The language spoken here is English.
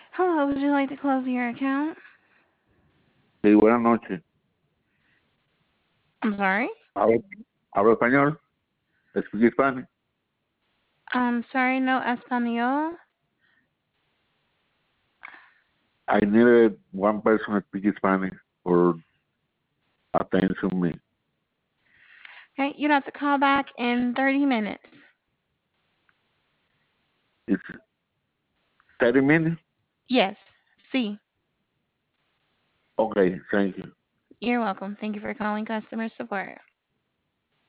Hello, would you like to close your account? Sí, buenas noches. I'm sorry? ¿Hablo, hablo español? ¿Speak Spanish? I'm sorry, no español. I needed one person speak Spanish for attention me. Okay, you'd have to call back in 30 minutes. It's 30 minutes? Yes, see. Okay, thank you. You're welcome. Thank you for calling customer support.